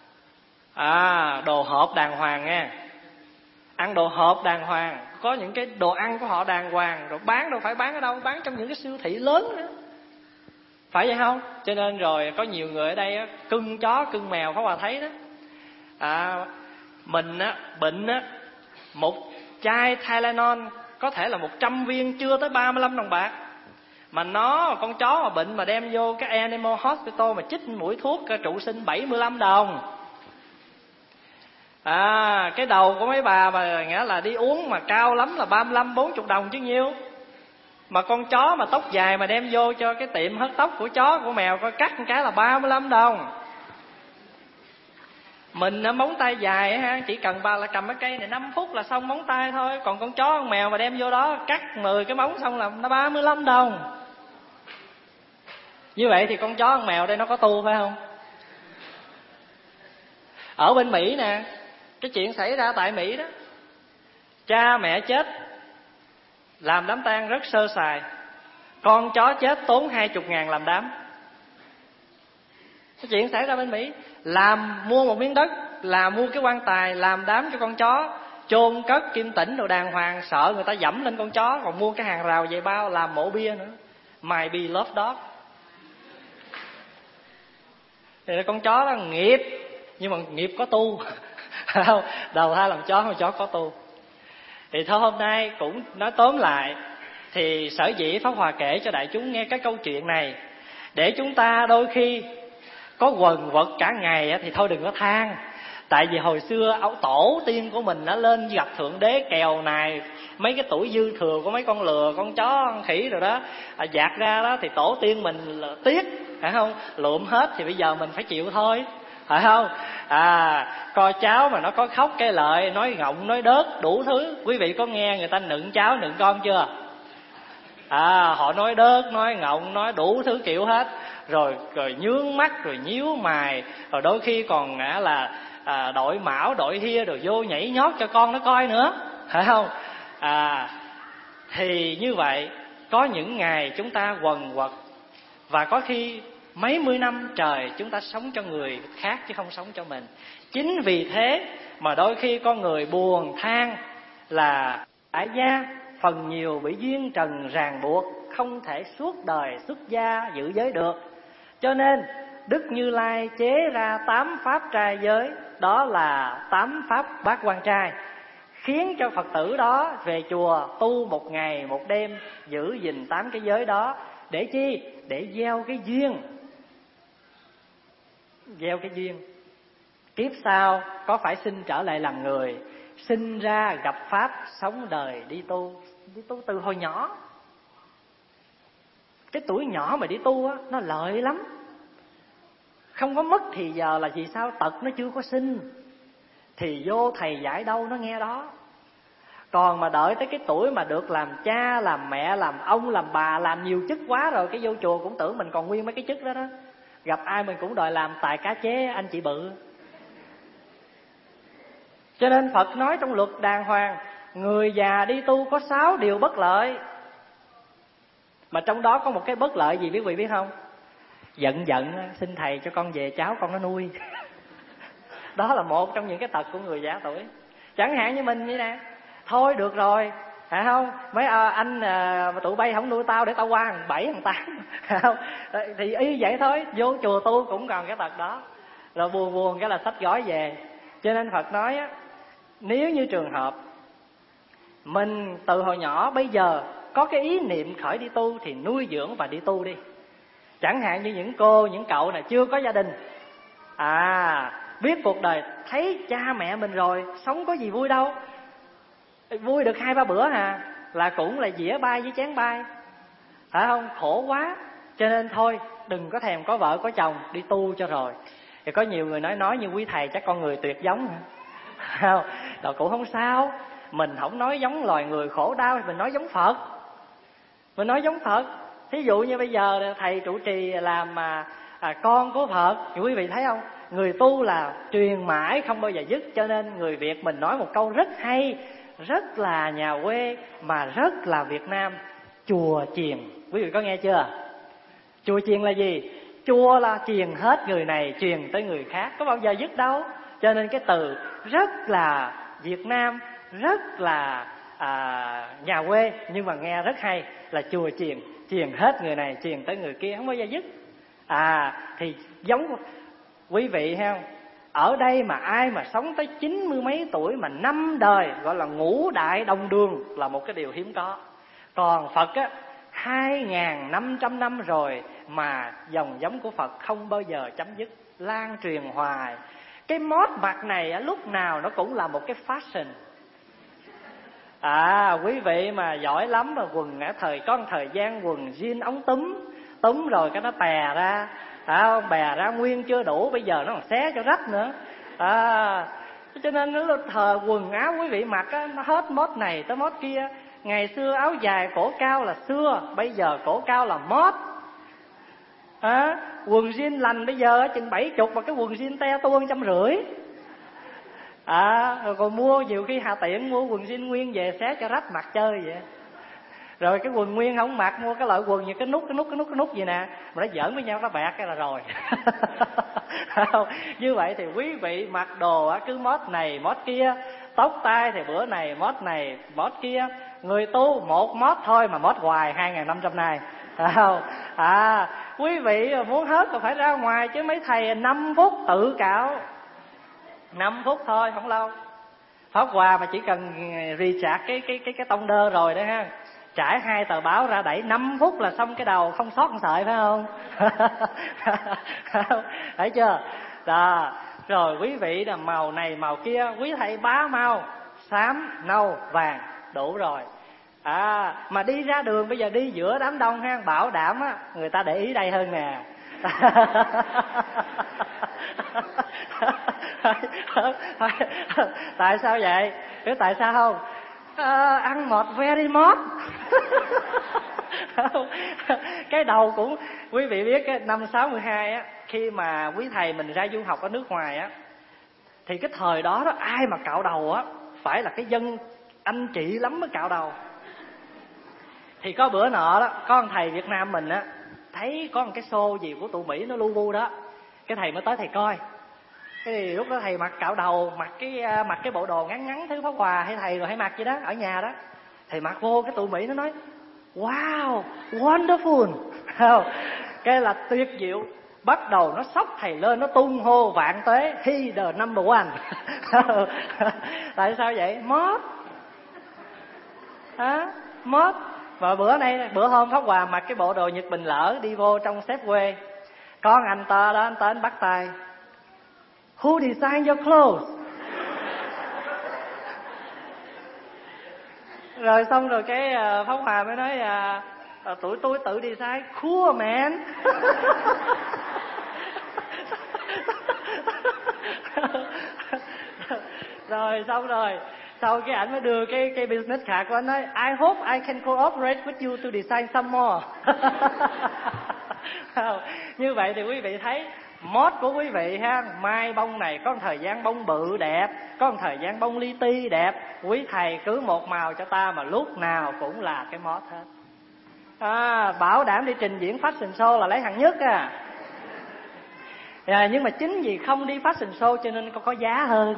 [SPEAKER 1] Đồ hộp đàng hoàng nha, ăn đồ hộp đàng hoàng, có những cái đồ ăn của họ đàng hoàng, rồi bán đâu phải bán ở đâu, bán trong những cái siêu thị lớn nữa, phải vậy không? Cho nên rồi có nhiều người ở đây cưng chó cưng mèo, có bà thấy đó. Mình bệnh một chai Tylenol có thể là 100 viên chưa tới 35 đồng bạc. Mà con chó mà bệnh mà đem vô cái Animal Hospital mà chích mũi thuốc trụ sinh 75 đồng. Cái đầu của mấy bà mà nghĩa là đi uống mà cao lắm là 35-40 đồng chứ nhiêu. Mà con chó mà tóc dài mà đem vô cho cái tiệm hớt tóc của chó của mèo coi cắt một cái là 35 đồng. Mình móng tay dài chỉ cần bà là cầm cái cây này 5 phút là xong móng tay thôi. Còn con chó con mèo mà đem vô đó cắt 10 cái móng xong là nó 35 đồng. Như vậy thì con chó con mèo đây nó có tu phải không? Ở bên Mỹ nè, cái chuyện xảy ra tại Mỹ đó, cha mẹ chết làm đám tang rất sơ sài, con chó chết tốn 20.000 làm đám. Cái chuyện xảy ra bên Mỹ, mua một miếng đất, mua cái quan tài làm đám cho con chó, chôn cất kim tĩnh đồ đàng hoàng, sợ người ta dẫm lên con chó, còn mua cái hàng rào dày bao làm mộ bia nữa. My beloved dog. Thì con chó đó nghiệp, nhưng mà nghiệp có tu. Đầu thai làm chó, con chó có tu. Thì thôi hôm nay cũng nói tóm lại, thì sở dĩ Pháp Hòa kể cho đại chúng nghe cái câu chuyện này, để chúng ta đôi khi có quần quật cả ngày thì thôi đừng có than. Tại vì hồi xưa ông tổ tiên của mình đã lên gặp Thượng Đế kèo này, mấy cái tuổi dư thừa của mấy con lừa, con chó, con khỉ rồi đó, dạt ra đó thì tổ tiên mình là tiếc, phải không? Lượm hết thì bây giờ mình phải chịu thôi, phải không? Coi cháu mà nó có khóc cái lợi, nói ngọng nói đớt đủ thứ. Quý vị có nghe người ta nựng cháu nựng con chưa? Họ nói đớt, nói ngọng, nói đủ thứ kiểu hết, rồi nhướng mắt, rồi nhíu mày, rồi đôi khi còn đội mão đội hia rồi vô nhảy nhót cho con nó coi nữa, phải không? Thì như vậy có những ngày chúng ta quần quật, và có khi mấy mươi năm trời chúng ta sống cho người khác chứ không sống cho mình. Chính vì thế mà đôi khi con người buồn than là tại gia phần nhiều bị duyên trần ràng buộc, không thể suốt đời xuất gia giữ giới được. Cho nên Đức Như Lai chế ra 8 pháp trai giới, đó là 8 pháp bát quan trai, khiến cho Phật tử đó về chùa tu 1 ngày 1 đêm, giữ gìn 8 cái giới đó. Để chi? Để gieo cái duyên. Gieo cái duyên kiếp sau có phải sinh trở lại làm người, sinh ra gặp pháp, sống đời đi tu từ hồi nhỏ. Cái tuổi nhỏ mà đi tu á, nó lợi lắm. Không có mất thì giờ là vì sao? Tật nó chưa có sinh, thì vô thầy dạy đâu nó nghe đó. Còn mà đợi tới cái tuổi mà được làm cha, làm mẹ, làm ông, làm bà, làm nhiều chức quá rồi, cái vô chùa cũng tưởng mình còn nguyên mấy cái chức đó đó. Gặp ai mình cũng đòi làm tài cá chế anh chị bự. Cho nên Phật nói trong luật đàng hoàng, người già đi tu có 6 điều bất lợi. Mà trong đó có một cái bất lợi gì quý vị biết không? Giận xin thầy cho con về cháu con nó nuôi. Đó là một trong những cái tật của người già tuổi. Chẳng hạn như mình như nè, thôi được rồi, phải không? Mấy anh tụi bay không nuôi tao để tao qua thằng 7 thằng 8, phải không? Thì y vậy thôi, vô chùa tu cũng còn cái tật đó. Rồi buồn cái là xách gói về. Cho nên Phật nói á, nếu như trường hợp mình từ hồi nhỏ bây giờ có cái ý niệm khởi đi tu thì nuôi dưỡng và đi tu đi. Chẳng hạn như những cô, những cậu này chưa có gia đình, biết cuộc đời thấy cha mẹ mình rồi, sống có gì vui đâu, vui được 2-3 bữa là cũng là dĩa bay với chén bay, phải không? Khổ quá. Cho nên thôi đừng có thèm có vợ có chồng, đi tu cho rồi. Thì có nhiều người nói như quý thầy chắc con người tuyệt giống không? Rồi cũng không sao, mình không nói giống loài người khổ đau thì mình nói giống Phật. Mình nói giống Phật. Thí dụ như bây giờ thầy trụ trì làm con của Phật, thì quý vị thấy không? Người tu là truyền mãi không bao giờ dứt. Cho nên người Việt mình nói một câu rất hay, rất là nhà quê mà rất là Việt Nam: chùa chiền. Quý vị có nghe chưa? Chùa chiền là gì? Chùa là truyền hết người này truyền tới người khác, có bao giờ dứt đâu. Cho nên cái từ rất là Việt Nam, rất là nhà quê, nhưng mà nghe rất hay, là chùa chiền, truyền hết người này truyền tới người kia, không bao giờ dứt. Thì giống quý vị ha, ở đây mà ai mà sống tới 90 mấy tuổi mà 5 đời gọi là ngũ đại đồng đường là một cái điều hiếm có. Còn Phật á, 2.500 năm rồi mà dòng giống của Phật không bao giờ chấm dứt, lan truyền hoài. Cái mót mặt này lúc nào nó cũng là một cái fashion. Quý vị mà giỏi lắm mà quần có một thời gian quần jean ống túm rồi cái nó tè ra, bè ra nguyên chưa đủ, bây giờ nó còn xé cho rách nữa. Cho nên nó thời quần áo quý vị mặc á, nó hết mốt này tới mốt kia. Ngày xưa áo dài cổ cao là xưa, bây giờ cổ cao là mốt. Quần jean lành bây giờ chừng 70 mà cái quần jean te tua 150. Rồi còn mua nhiều khi hà tiện mua quần jean nguyên về xé cho rách mặc chơi vậy. Rồi cái quần nguyên không mặc, mua cái loại quần như cái nút gì nè, mà nó giỡn với nhau nó bẹt cái là rồi. Như vậy thì quý vị mặc đồ cứ mốt này mốt kia, tóc tai thì bữa này mốt kia. Người tu một mốt thôi mà mốt hoài 2.500 nay. Quý vị muốn hết còn phải ra ngoài chứ. Mấy thầy 5 phút tự cạo, 5 phút thôi không lâu. Pháp Hòa mà chỉ cần recharge cái tông đơ rồi đó ha, trải 2 tờ báo ra đẩy 5 phút là xong cái đầu, không sót một sợi, phải không? Thấy chưa? Đó. Rồi quý vị là màu này màu kia, quý thầy 3 màu: xám, nâu, vàng, đủ rồi. Mà đi ra đường bây giờ đi giữa đám đông ha, bảo đảm á người ta để ý đây hơn nè. Tại sao vậy? Biết tại sao không? Ăn mọt very mọt. Cái đầu cũng, quý vị biết cái năm 62 á, khi mà quý thầy mình ra du học ở nước ngoài á, thì cái thời đó đó ai mà cạo đầu á phải là cái dân anh chị lắm mới cạo đầu. Thì có bữa nọ đó, có một thầy Việt Nam mình á, thấy có một cái show gì của tụi Mỹ nó lu bu đó, cái thầy mới tới thầy coi. Cái thì lúc đó thầy mặc cạo đầu, mặc cái bộ đồ ngắn ngắn thứ Pháp Hòa hay thầy rồi hay mặc gì đó ở nhà đó. Thầy mặc vô, cái tụi Mỹ nó nói wow, wonderful. Cái là tuyệt diệu. Bắt đầu nó xốc thầy lên, nó tung hô vạn tuế, he the number one. Tại sao vậy? Mót. Mót. Và bữa hôm Pháp Hòa mặc cái bộ đồ Nhật Bình lỡ đi vô trong Safeway, có anh ta đó, anh tới anh bắt tay: Who designed your clothes? Rồi xong rồi cái Pháp Hòa mới nói tụi tôi tự design. Cool man. Rồi xong rồi sau cái ảnh mới đưa cái business card của anh, nói I hope I can cooperate with you to design some more. Như vậy thì quý vị thấy mốt của quý vị ha, mai bông này có một thời gian bông bự đẹp, có một thời gian bông li ti đẹp. Quý thầy cứ một màu cho ta mà lúc nào cũng là cái mốt hết. Bảo đảm đi trình diễn fashion show là lấy hạng nhất à. Nhưng mà chính vì không đi fashion show cho nên có giá hơn.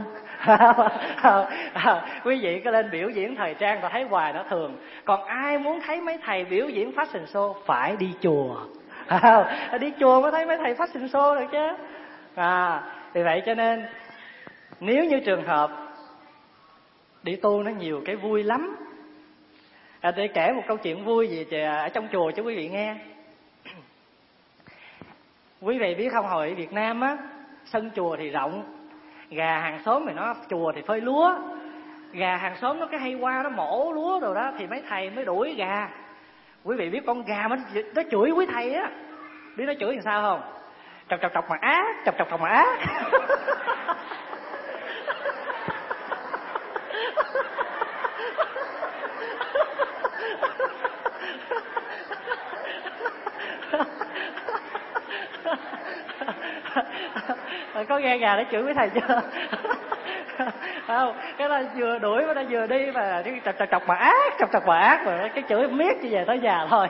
[SPEAKER 1] Quý vị có lên biểu diễn thời trang và thấy hoài nó thường. Còn ai muốn thấy mấy thầy biểu diễn fashion show phải đi chùa. Đi chùa mới thấy mấy thầy fashion show được chứ. Vì vậy cho nên nếu như trường hợp đi tu nó nhiều cái vui lắm. Để kể một câu chuyện vui gì ở trong chùa cho quý vị nghe. Quý vị biết không, hồi ở Việt Nam á, sân chùa thì rộng, gà hàng xóm thì nó chùa thì phơi lúa, gà hàng xóm nó cái hay qua nó mổ lúa rồi đó, thì mấy thầy mới đuổi gà. Quý vị biết con gà nó chửi quý thầy á, biết nó chửi làm sao không? Chọc chọc chọc mà ác, chọc chọc chọc mà ác. Có nghe gà nó chửi với thầy chưa? Không, cái đó vừa đuổi mà nó vừa đi mà chọc chọc chọc mà ác, chọc chọc mà ác, mà cái chửi miết như về tới già thôi.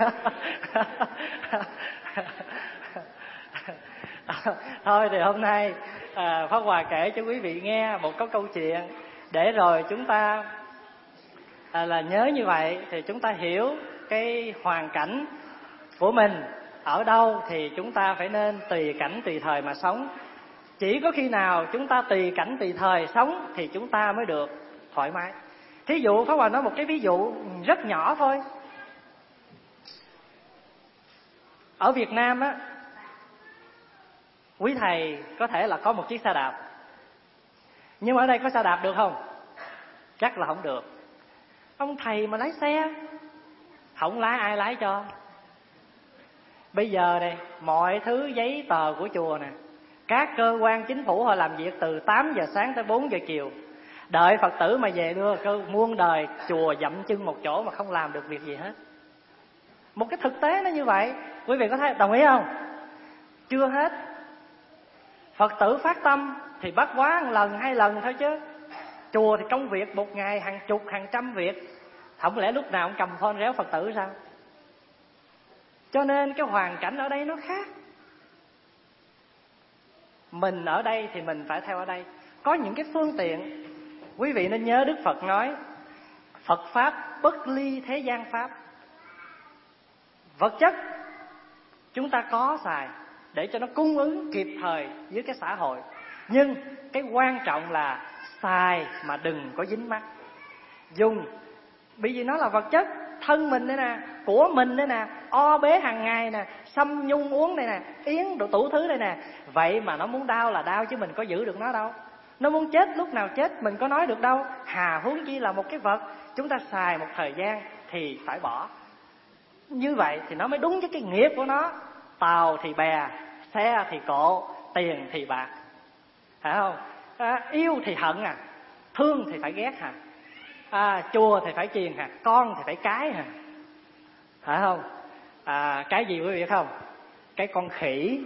[SPEAKER 1] Thôi thì hôm nay Pháp Hòa kể cho quý vị nghe một câu chuyện để rồi chúng ta là nhớ như vậy thì chúng ta hiểu cái hoàn cảnh của mình ở đâu thì chúng ta phải nên tùy cảnh tùy thời mà sống. Chỉ có khi nào chúng ta tùy cảnh tùy thời sống thì chúng ta mới được thoải mái. Thí dụ Pháp Hòa nói một cái ví dụ rất nhỏ thôi. Ở Việt Nam á, quý thầy có thể là có một chiếc xe đạp, nhưng mà ở đây có xe đạp được không? Chắc là không được. Ông thầy mà lái xe, không lái ai lái cho? Bây giờ này, mọi thứ giấy tờ của chùa nè, các cơ quan chính phủ họ làm việc từ 8 giờ sáng tới 4 giờ chiều. Đợi Phật tử mà về đưa muôn đời chùa dậm chân một chỗ mà không làm được việc gì hết. Một cái thực tế nó như vậy. Quý vị có thấy đồng ý không? Chưa hết. Phật tử phát tâm thì bắt quá 1 lần 2 lần thôi chứ. Chùa thì công việc một ngày hàng chục hàng trăm việc. Không lẽ lúc nào cũng cầm phone réo Phật tử sao? Cho nên cái hoàn cảnh ở đây nó khác. Mình ở đây thì mình phải theo ở đây. Có những cái phương tiện. Quý vị nên nhớ Đức Phật nói Phật Pháp bất ly thế gian Pháp. Vật chất chúng ta có xài để cho nó cung ứng kịp thời với cái xã hội. Nhưng cái quan trọng là
[SPEAKER 2] xài mà đừng có dính mắt. Dùng, bởi vì nó là vật chất, thân mình đây nè, của mình đây nè, o bế hàng ngày nè, xăm nhung uống đây nè, yến đồ tủ thứ đây nè. Vậy mà nó muốn đau là đau, chứ mình có giữ được nó đâu. Nó muốn chết lúc nào chết, mình có nói được đâu. Hà huống chi là một cái vật chúng ta xài một thời gian thì phải bỏ. Như vậy thì nó mới đúng với cái nghiệp của nó. Tàu thì bè, xe thì cộ, tiền thì bạc, phải không? Yêu thì hận thương thì phải ghét chùa thì phải chiền con thì phải cái phải không? Cái gì quý vị biết không? Cái con khỉ.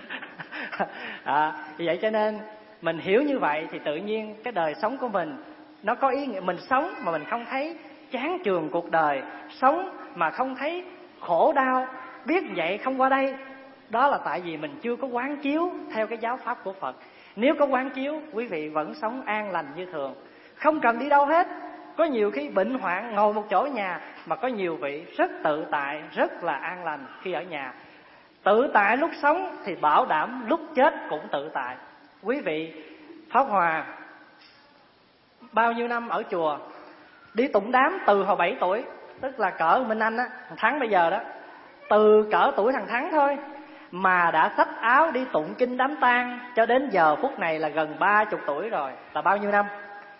[SPEAKER 2] Vì vậy cho nên mình hiểu như vậy thì tự nhiên cái đời sống của mình nó có ý nghĩa. Mình sống mà mình không thấy chán chường cuộc đời, sống mà không thấy khổ đau, biết vậy không qua đây, đó là tại vì mình chưa có quán chiếu theo cái giáo pháp của Phật. Nếu có quán chiếu, quý vị vẫn sống an lành như thường, không cần đi đâu hết. Có nhiều khi bệnh hoạn ngồi một chỗ nhà, mà có nhiều vị rất tự tại, rất là an lành khi ở nhà. Tự tại lúc sống thì bảo đảm lúc chết cũng tự tại. Quý vị Pháp Hòa bao nhiêu năm ở chùa, đi tụng đám từ hồi 7 tuổi, tức là cỡ Minh Anh thằng Thắng bây giờ đó, từ cỡ tuổi thằng Thắng thôi mà đã xách áo đi tụng kinh đám tang, cho đến giờ phút này là gần 30 tuổi rồi. Là bao nhiêu năm?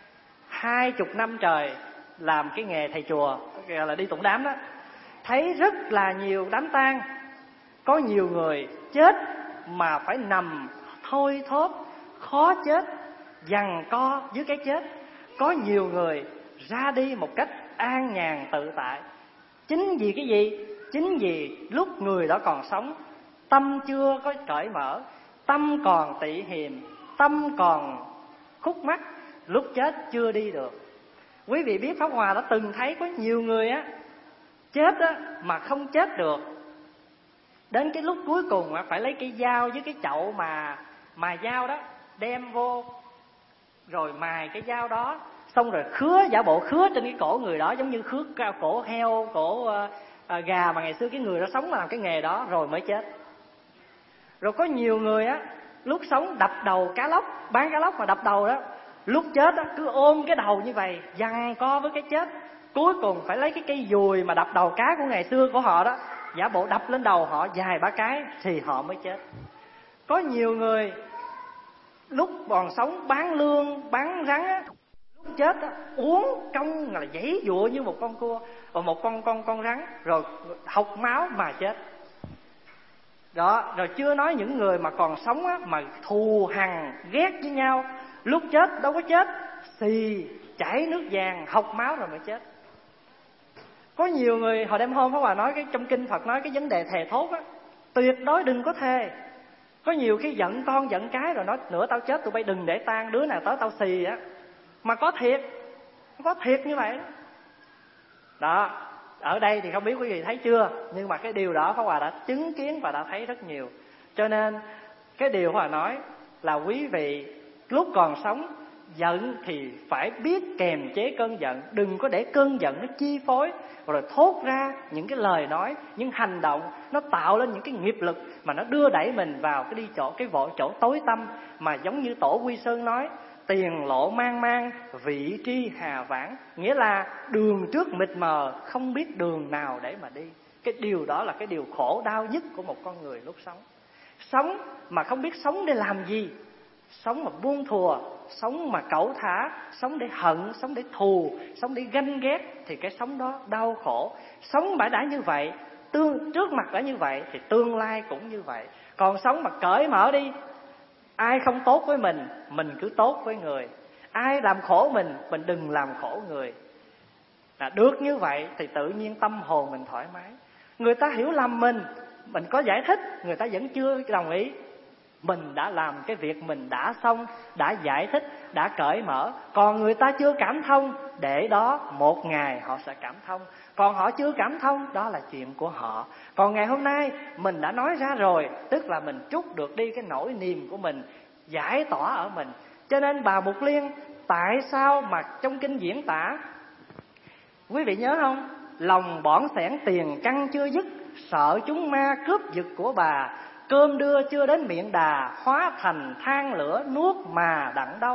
[SPEAKER 2] 20 năm trời làm cái nghề thầy chùa, gọi là đi tụng đám đó. Thấy rất là nhiều đám tang, có nhiều người chết mà phải nằm thôi thóp, khó chết, giằng co dưới cái chết. Có nhiều người ra đi một cách an nhàn tự tại. Chính vì cái gì? Chính vì lúc người đó còn sống, tâm chưa có cởi mở, tâm còn tị hiềm, tâm còn khúc mắc, lúc chết chưa đi được. Quý vị biết Pháp Hòa đã từng thấy có nhiều người chết mà không chết được. Đến cái lúc cuối cùng phải lấy cái dao với cái chậu mà mài dao đó, đem vô rồi mài cái dao đó, xong rồi khứa, giả bộ khứa trên cái cổ người đó, giống như khứa cổ heo, cổ gà mà ngày xưa cái người đó sống làm cái nghề đó rồi mới chết. Rồi có nhiều người lúc sống đập đầu cá lóc, bán cá lóc mà đập đầu đó, lúc chết cứ ôm cái đầu như vậy, giằng co với cái chết. Cuối cùng phải lấy cái cây dùi mà đập đầu cá của ngày xưa của họ đó, giả bộ đập lên đầu họ vài ba cái thì họ mới chết. Có nhiều người lúc còn sống bán lương, bán rắn lúc chết uống công là giãy giụa như một con cua, và một con rắn, rồi hộc máu mà chết. Đó, rồi chưa nói những người mà còn sống mà thù hằn ghét với nhau, lúc chết đâu có chết, xì chảy nước vàng, hộc máu rồi mới chết. Có nhiều người hồi đêm hôm Pháp Hòa nói cái trong kinh Phật nói cái vấn đề thề thốt tuyệt đối đừng có thề. Có nhiều khi giận con giận cái rồi nói nữa tao chết tụi bay đừng để tang, đứa nào tới tao xì mà có thiệt như vậy đó. Ở đây thì không biết quý vị thấy chưa, nhưng mà cái điều đó Pháp Hòa đã chứng kiến và đã thấy rất nhiều. Cho nên cái điều Pháp Hòa nói là quý vị lúc còn sống giận thì phải biết kềm chế cơn giận, đừng có để cơn giận nó chi phối rồi thốt ra những cái lời nói, những hành động nó tạo lên những cái nghiệp lực mà nó đưa đẩy mình vào cái chỗ tối tăm, mà giống như Tổ Quy Sơn nói, tiền lộ mang mang, vị tri hà vãng, nghĩa là đường trước mịt mờ, không biết đường nào để mà đi. Cái điều đó là cái điều khổ đau nhất của một con người lúc sống. Sống mà không biết sống để làm gì, sống mà buông thùa, sống mà cẩu thả, sống để hận, sống để thù, sống để ganh ghét, thì cái sống đó đau khổ. Sống mà đã như vậy, trước mặt đã như vậy thì tương lai cũng như vậy. Còn sống mà cởi mở đi, ai không tốt với mình cứ tốt với người. Ai làm khổ mình đừng làm khổ người. Được như vậy thì tự nhiên tâm hồn mình thoải mái. Người ta hiểu lầm mình có giải thích, người ta vẫn chưa đồng ý. Mình đã làm cái việc mình đã xong, đã giải thích, đã cởi mở. Còn người ta chưa cảm thông, để đó một ngày họ sẽ cảm thông. Còn họ chưa cảm thông, đó là chuyện của họ. Còn ngày hôm nay mình đã nói ra rồi, tức là mình trút được đi cái nỗi niềm của mình, giải tỏa ở mình. Cho nên bà Mục Liên, tại sao mà trong kinh diễn tả, quý vị nhớ không? Lòng bỏn xẻn tiền căn chưa dứt, sợ chúng ma cướp giật của bà. Cơm đưa chưa đến miệng đà, hóa thành than lửa nuốt mà đặng đâu.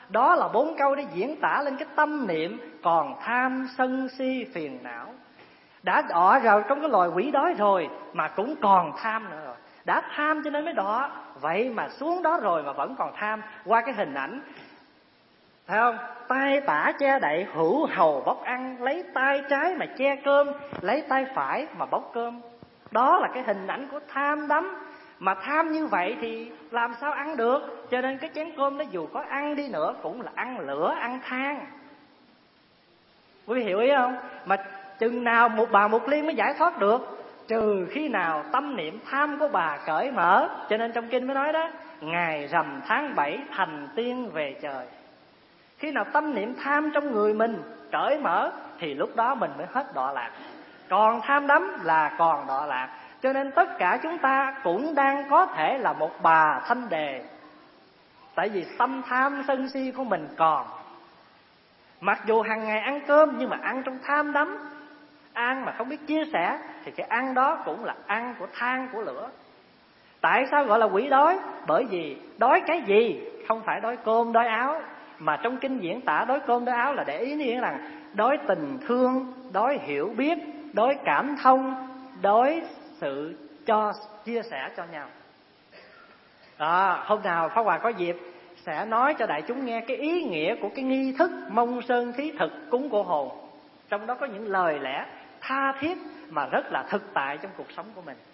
[SPEAKER 2] Đó là 4 câu để diễn tả lên cái tâm niệm còn tham sân si phiền não. Đã đọa vào trong cái loài quỷ đói rồi mà cũng còn tham nữa rồi. Đã tham cho nên mới đọa, vậy mà xuống đó rồi mà vẫn còn tham. Qua cái hình ảnh, thấy không? Tay tả che đậy, hữu hầu bóc ăn, lấy tay trái mà che cơm, lấy tay phải mà bóc cơm. Đó là cái hình ảnh của tham đắm. Mà tham như vậy thì làm sao ăn được? Cho nên cái chén cơm đó dù có ăn đi nữa cũng là ăn lửa, ăn than. Quý vị hiểu ý không? Mà chừng nào một bà Mục Liên mới giải thoát được? Trừ khi nào tâm niệm tham của bà cởi mở. Cho nên trong kinh mới nói đó, ngày rằm tháng 7 thành tiên về trời. Khi nào tâm niệm tham trong người mình cởi mở thì lúc đó mình mới hết đọa lạc. Còn tham đắm là còn đọa lạc. Cho nên tất cả chúng ta cũng đang có thể là một bà Thanh Đề. Tại vì tâm tham sân si của mình còn. Mặc dù hàng ngày ăn cơm nhưng mà ăn trong tham đắm, ăn mà không biết chia sẻ, thì cái ăn đó cũng là ăn của than của lửa. Tại sao gọi là quỷ đói? Bởi vì đói cái gì? Không phải đói cơm đói áo. Mà trong kinh diễn tả đói cơm đói áo là để ý nghĩa rằng đói tình thương, đói hiểu biết, đói cảm thông, đói sự chia sẻ cho nhau. Hôm nào Pháp Hòa có dịp sẽ nói cho đại chúng nghe cái ý nghĩa của cái nghi thức mông sơn thí thực cúng cô hồn. Trong đó có những lời lẽ tha thiết mà rất là thực tại trong cuộc sống của mình.